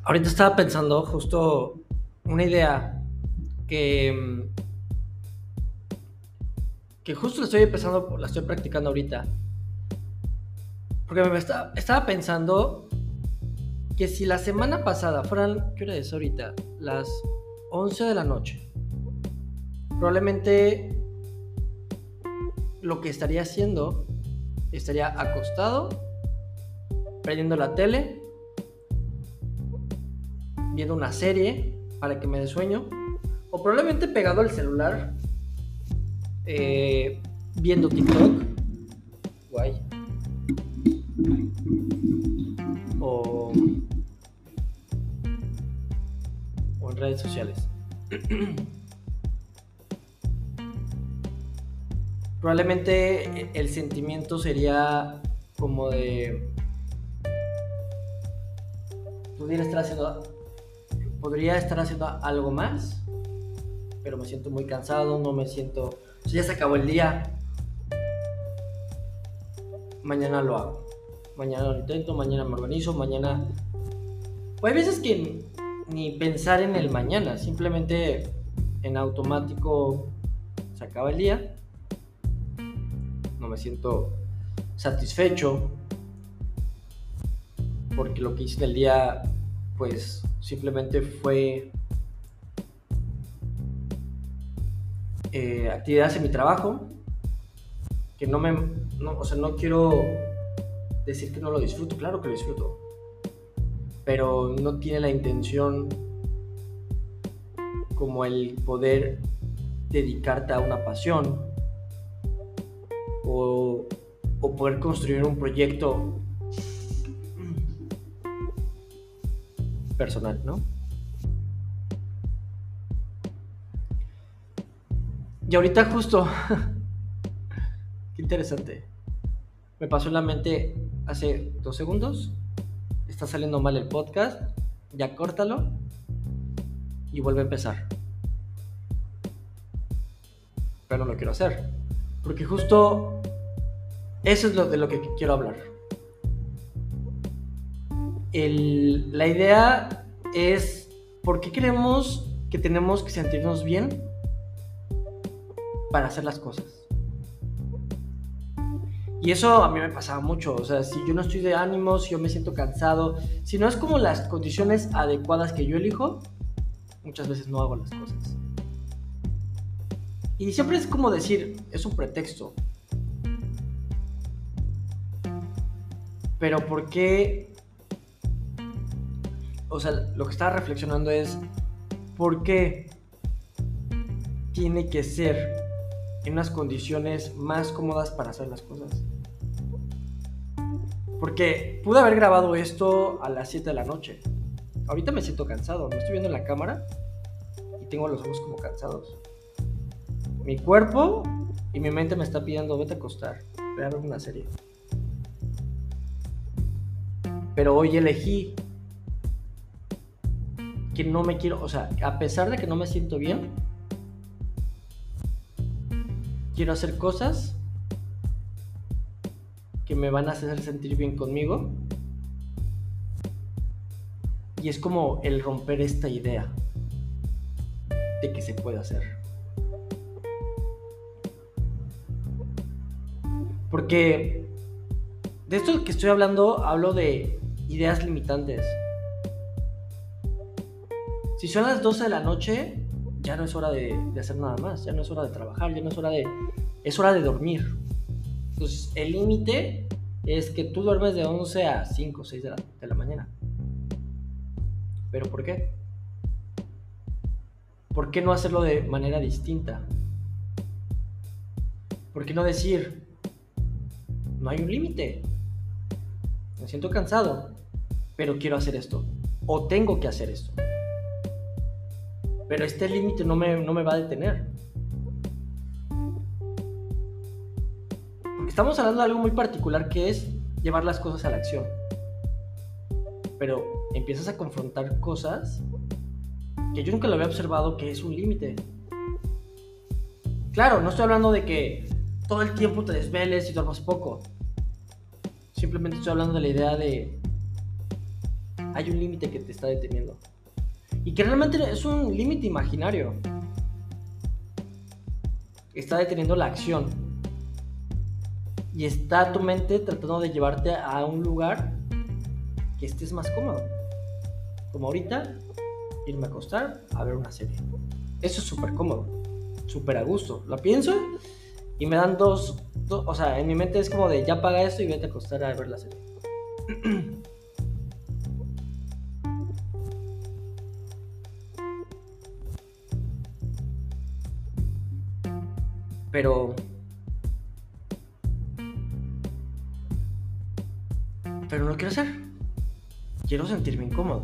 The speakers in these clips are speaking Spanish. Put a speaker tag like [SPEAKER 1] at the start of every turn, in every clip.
[SPEAKER 1] Ahorita estaba pensando justo una idea que, que justo la estoy practicando ahorita. Porque estaba pensando que si la semana pasada fueran, ¿qué hora es ahorita? Las 11 de la noche. Probablemente lo que estaría haciendo, estaría acostado, prendiendo la tele, viendo una serie para que me dé sueño, o probablemente pegado al celular, viendo TikTok, guay, o, o en redes sociales. Probablemente el sentimiento sería como de podría estar haciendo algo más, pero me siento muy cansado, no me siento, o sea, ya se acabó el día, mañana lo hago, mañana lo intento, mañana me organizo, mañana, o hay veces que ni pensar en el mañana, simplemente en automático se acaba el día, no me siento satisfecho porque lo que hice en el día pues simplemente fue actividades en mi trabajo que no quiero decir que no lo disfruto, claro que lo disfruto, pero no tiene la intención como el poder dedicarte a una pasión o poder construir un proyecto personal, ¿no? Y ahorita justo, qué interesante, me pasó en la mente hace 2 segundos, está saliendo mal el podcast, ya córtalo y vuelve a empezar. Pero no lo quiero hacer, porque justo eso es de lo que quiero hablar. La idea es por qué creemos que tenemos que sentirnos bien para hacer las cosas. Y eso a mí me pasaba mucho, o sea, si yo no estoy de ánimo, si yo me siento cansado, si no es como las condiciones adecuadas que yo elijo, muchas veces no hago las cosas. Y siempre es como decir, es un pretexto. Pero ¿por qué? O sea, lo que estaba reflexionando es, ¿por qué tiene que ser en unas condiciones más cómodas para hacer las cosas? Porque pude haber grabado esto a las 7 de la noche. Ahorita me siento cansado, me estoy viendo en la cámara y tengo los ojos como cansados. Mi cuerpo y mi mente me está pidiendo, vete a acostar, ve a ver una serie. Pero hoy elegí que no me quiero, o sea, a pesar de que no me siento bien, quiero hacer cosas que me van a hacer sentir bien conmigo. Y es como el romper esta idea de que se puede hacer. Porque de esto que estoy hablando, hablo de ideas limitantes. Si son las 12 de la noche, ya no es hora de hacer nada más, ya no es hora de trabajar, ya no es hora de... es hora de dormir. Entonces, el límite es que tú duermes de 11 a 5 o 6 de la mañana. ¿Pero por qué? ¿Por qué no hacerlo de manera distinta? ¿Por qué no decir, no hay un límite? Me siento cansado, pero quiero hacer esto. O tengo que hacer esto. Pero este límite no me va a detener. Porque estamos hablando de algo muy particular que es llevar las cosas a la acción. Pero empiezas a confrontar cosas que yo nunca lo había observado, que es un límite. Claro, no estoy hablando de que todo el tiempo te desveles y duermas poco. Simplemente estoy hablando de la idea de hay un límite que te está deteniendo. Y que realmente es un límite imaginario. Está deteniendo la acción. Y está tu mente tratando de llevarte a un lugar que estés más cómodo. Como ahorita, irme a acostar a ver una serie. Eso es súper cómodo, súper a gusto. Lo pienso y me dan dos, o sea, en mi mente es como de ya paga esto y vete a acostar a ver la serie. Pero no lo quiero hacer. Quiero sentirme incómodo.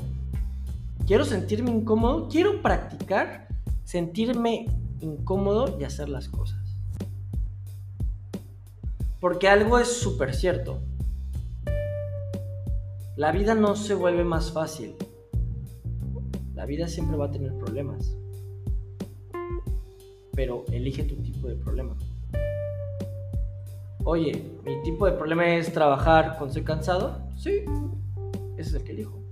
[SPEAKER 1] Quiero practicar sentirme incómodo y hacer las cosas. Porque algo es súper cierto. La vida no se vuelve más fácil. La vida siempre va a tener problemas. Pero elige tu tipo de problema. Oye, mi tipo de problema es trabajar cuando estoy cansado. Sí, ese es el que elijo.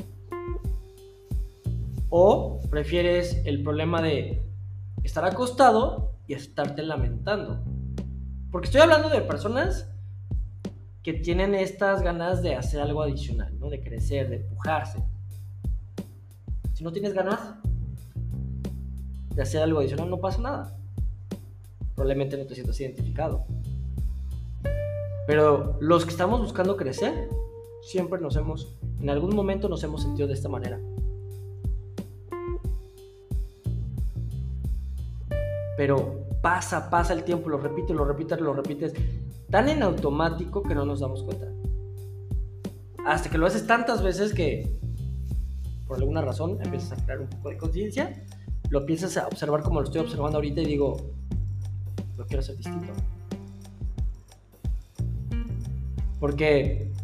[SPEAKER 1] O prefieres el problema de estar acostado y estarte lamentando. Porque estoy hablando de personas que tienen estas ganas de hacer algo adicional, ¿no? De crecer, de empujarse. Si no tienes ganas de hacer algo adicional, no pasa nada. Probablemente no te sientas identificado. Pero los que estamos buscando crecer, siempre en algún momento nos hemos sentido de esta manera. Pero pasa el tiempo, lo repites, tan en automático que no nos damos cuenta. Hasta que lo haces tantas veces que, por alguna razón, empiezas a crear un poco de conciencia, lo empiezas a observar como lo estoy observando ahorita y digo, lo quiero hacer distinto. Porque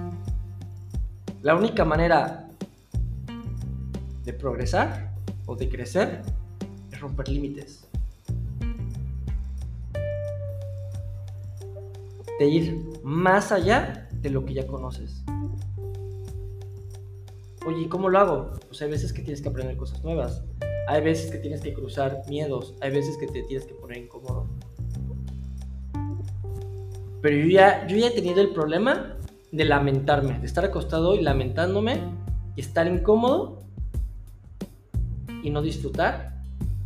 [SPEAKER 1] la única manera de progresar o de crecer es romper límites. De ir más allá de lo que ya conoces. Oye, ¿cómo lo hago? Pues hay veces que tienes que aprender cosas nuevas. Hay veces que tienes que cruzar miedos. Hay veces que te tienes que poner incómodo. Pero yo ya he tenido el problema de lamentarme, de estar acostado y lamentándome y estar incómodo y no disfrutar.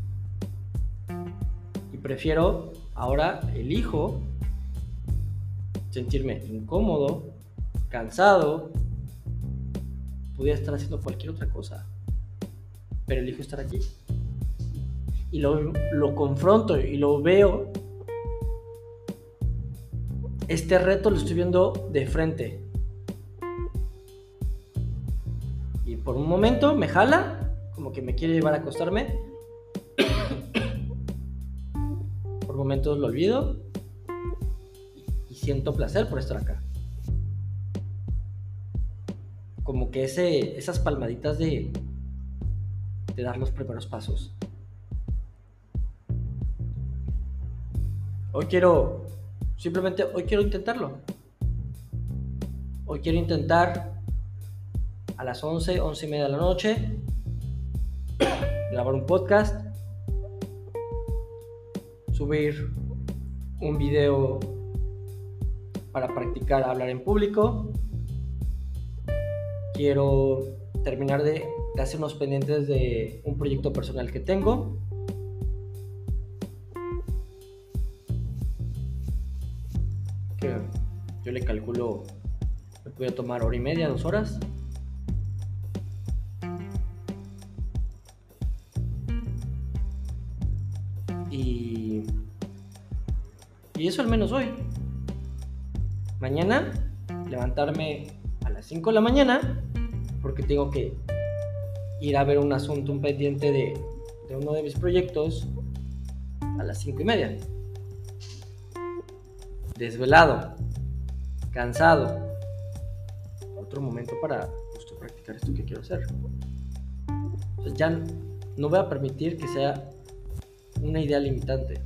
[SPEAKER 1] Y prefiero, ahora elijo sentirme incómodo, cansado. Podría estar haciendo cualquier otra cosa, pero elijo estar aquí. Y lo confronto y lo veo. Este reto lo estoy viendo de frente. Y por un momento me jala, como que me quiere llevar a acostarme. Por momentos lo olvido y siento placer por estar acá. Como que esas palmaditas de dar los primeros pasos. Hoy quiero intentarlo. Hoy quiero intentar a las 11:30 de la noche grabar un podcast, subir un video para practicar a hablar en público. Quiero terminar de hacer unos pendientes de un proyecto personal que tengo. Que yo le calculo, me voy a tomar 1:30, 2 horas. Y eso al menos hoy. Mañana levantarme a las 5 de la mañana porque tengo que ir a ver un asunto, un pendiente de uno de mis proyectos a las 5:30. Desvelado, cansado. Otro momento para justo practicar esto que quiero hacer. O sea, ya no voy a permitir que sea una idea limitante.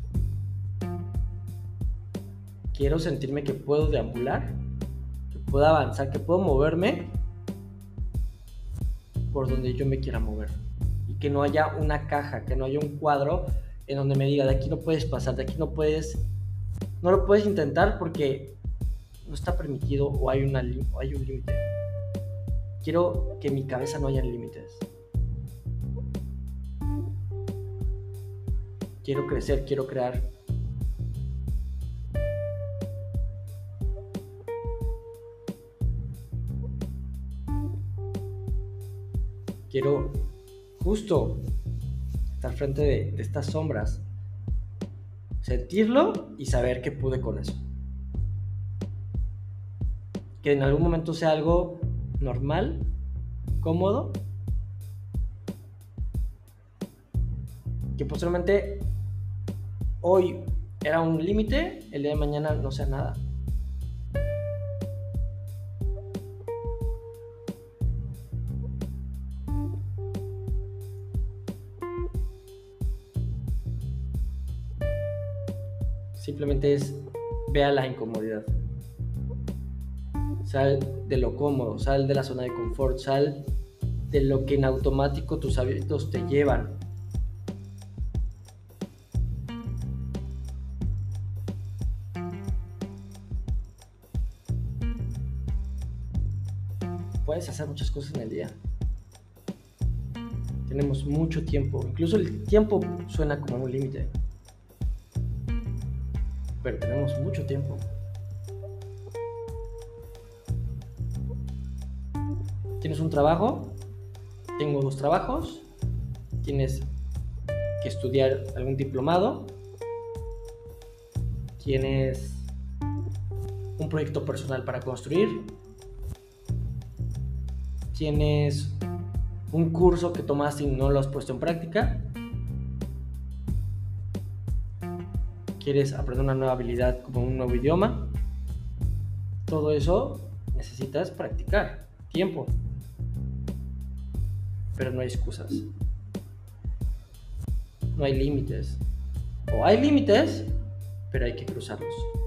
[SPEAKER 1] Quiero sentirme que puedo deambular, que puedo avanzar, que puedo moverme por donde yo me quiera mover. Y que no haya una caja, que no haya un cuadro en donde me diga, de aquí no puedes pasar, de aquí no lo puedes intentar porque no está permitido o hay un límite. Quiero que en mi cabeza no haya límites. Quiero crecer, quiero crear. Quiero justo estar frente de estas sombras, sentirlo y saber que pude con eso. Que en algún momento sea algo normal, cómodo, que posteriormente hoy era un límite, el día de mañana no sea nada. Simplemente vea la incomodidad. Sal de lo cómodo, sal de la zona de confort, sal de lo que en automático tus hábitos te llevan. Puedes hacer muchas cosas en el día. Tenemos mucho tiempo, incluso el tiempo suena como un límite. Pero tenemos mucho tiempo. ¿Tienes un trabajo? Tengo 2 trabajos. Tienes que estudiar algún diplomado. Tienes un proyecto personal para construir. Tienes un curso que tomaste y no lo has puesto en práctica. Quieres aprender una nueva habilidad como un nuevo idioma. Todo eso necesitas practicar, tiempo. Pero no hay excusas. No hay límites. O hay límites, pero hay que cruzarlos.